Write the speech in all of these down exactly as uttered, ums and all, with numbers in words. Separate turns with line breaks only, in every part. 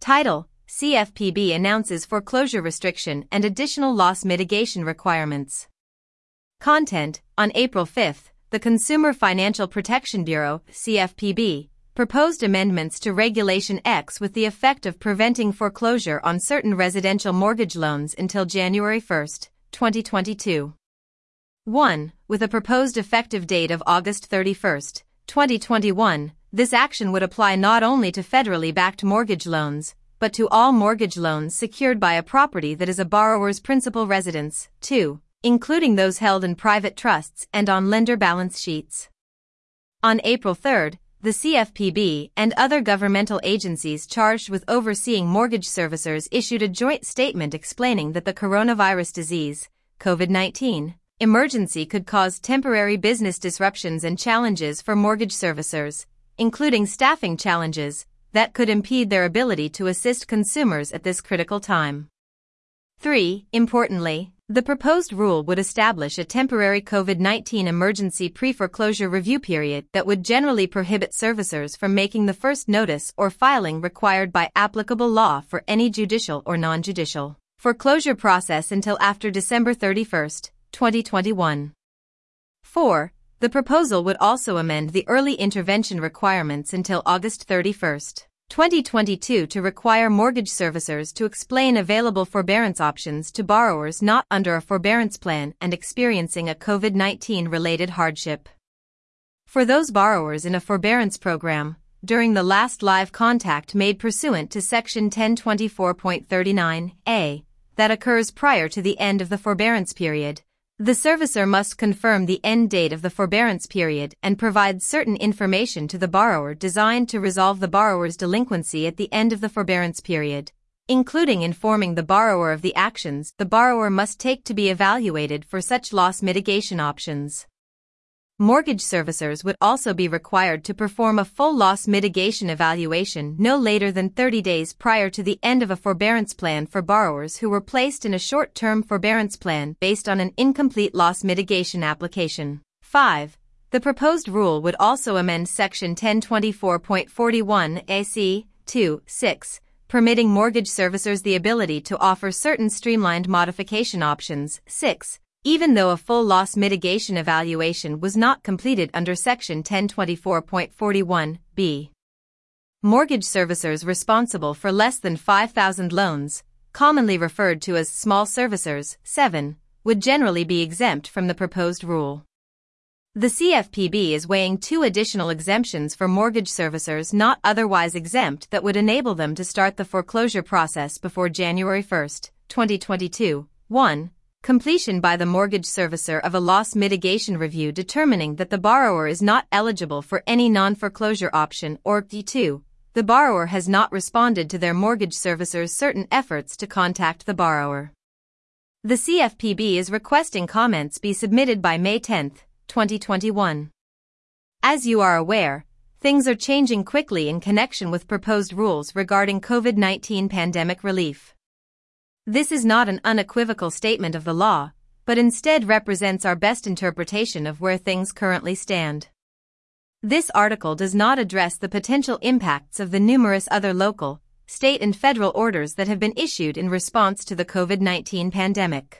Title: C F P B announces foreclosure restriction and additional loss mitigation requirements. Content: On April fifth, the Consumer Financial Protection Bureau, C F P B, proposed amendments to Regulation X with the effect of preventing foreclosure on certain residential mortgage loans until January first, twenty twenty-two. one. With a proposed effective date of August thirty-first, twenty twenty-one, this action would apply not only to federally backed mortgage loans, but to all mortgage loans secured by a property that is a borrower's principal residence, two, including those held in private trusts and on lender balance sheets. On April third, the C F P B and other governmental agencies charged with overseeing mortgage servicers issued a joint statement explaining that the coronavirus disease, COVID nineteen, emergency could cause temporary business disruptions and challenges for mortgage servicers, including staffing challenges, that could impede their ability to assist consumers at this critical time. three. Importantly, the proposed rule would establish a temporary COVID nineteen emergency pre-foreclosure review period that would generally prohibit servicers from making the first notice or filing required by applicable law for any judicial or non-judicial foreclosure process until after December thirty-first, twenty twenty-one. four. The proposal would also amend the early intervention requirements until August thirty-first, twenty twenty-two to require mortgage servicers to explain available forbearance options to borrowers not under a forbearance plan and experiencing a COVID nineteen related hardship. For those borrowers in a forbearance program, during the last live contact made pursuant to Section ten twenty-four point thirty-nine A, that occurs prior to the end of the forbearance period, the servicer must confirm the end date of the forbearance period and provide certain information to the borrower designed to resolve the borrower's delinquency at the end of the forbearance period, including informing the borrower of the actions the borrower must take to be evaluated for such loss mitigation options. Mortgage servicers would also be required to perform a full loss mitigation evaluation no later than thirty days prior to the end of a forbearance plan for borrowers who were placed in a short-term forbearance plan based on an incomplete loss mitigation application. five. The proposed rule would also amend Section ten twenty-four point forty-one A C two six, permitting mortgage servicers the ability to offer certain streamlined modification options. six. Even though a full loss mitigation evaluation was not completed under Section ten twenty-four point forty-one B. Mortgage servicers responsible for less than five thousand loans, commonly referred to as small servicers, seven, would generally be exempt from the proposed rule. The C F P B is weighing two additional exemptions for mortgage servicers not otherwise exempt that would enable them to start the foreclosure process before January first, twenty twenty-two. one. Completion by the mortgage servicer of a loss mitigation review determining that the borrower is not eligible for any non-foreclosure option, or two. The borrower has not responded to their mortgage servicer's certain efforts to contact the borrower. The C F P B is requesting comments be submitted by May tenth, twenty twenty-one. As you are aware, things are changing quickly in connection with proposed rules regarding COVID nineteen pandemic relief. This is not an unequivocal statement of the law, but instead represents our best interpretation of where things currently stand. This article does not address the potential impacts of the numerous other local, state and federal orders that have been issued in response to the COVID nineteen pandemic.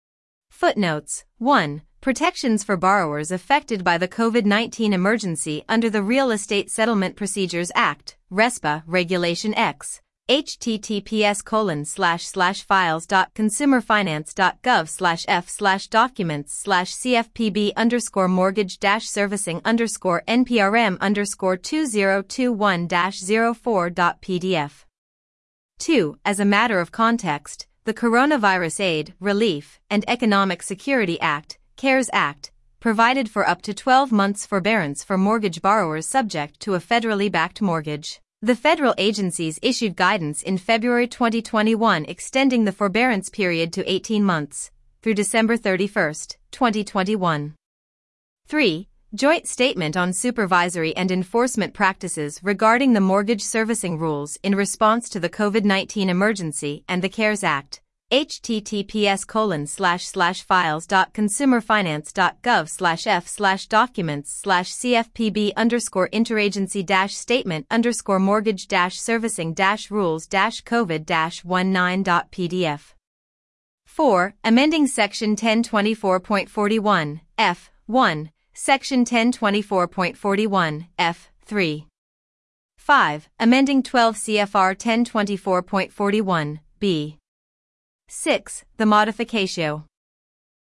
Footnotes. one. Protections for borrowers affected by the COVID nineteen emergency under the Real Estate Settlement Procedures Act, RESPA, Regulation X. https colon slash slash files dot consumerfinance dot gov slash f slash documents slash cfpb underscore mortgage dash servicing underscore nprm underscore two zero two one dash zero four dot pdf. two. As a matter of context, the Coronavirus Aid, Relief, and Economic Security Act, CARES Act, provided for up to twelve months forbearance for mortgage borrowers subject to a federally backed mortgage. The federal agencies issued guidance in February twenty twenty-one extending the forbearance period to eighteen months, through December thirty-first, twenty twenty-one. three. Joint Statement on Supervisory and Enforcement Practices regarding the mortgage servicing rules in response to the COVID nineteen emergency and the CARES Act, https colon slash slash files dot consumerfinance dot gov slash f slash documents slash cfpb underscore interagency dash statement underscore mortgage dash servicing dash rules dash covid dash nineteen dot pdf. four. Amending Section ten twenty-four point forty-one, F, one, Section ten twenty-four point forty-one, F, three. five. Amending twelve C F R ten twenty-four point forty-one, B. six. The modificatio.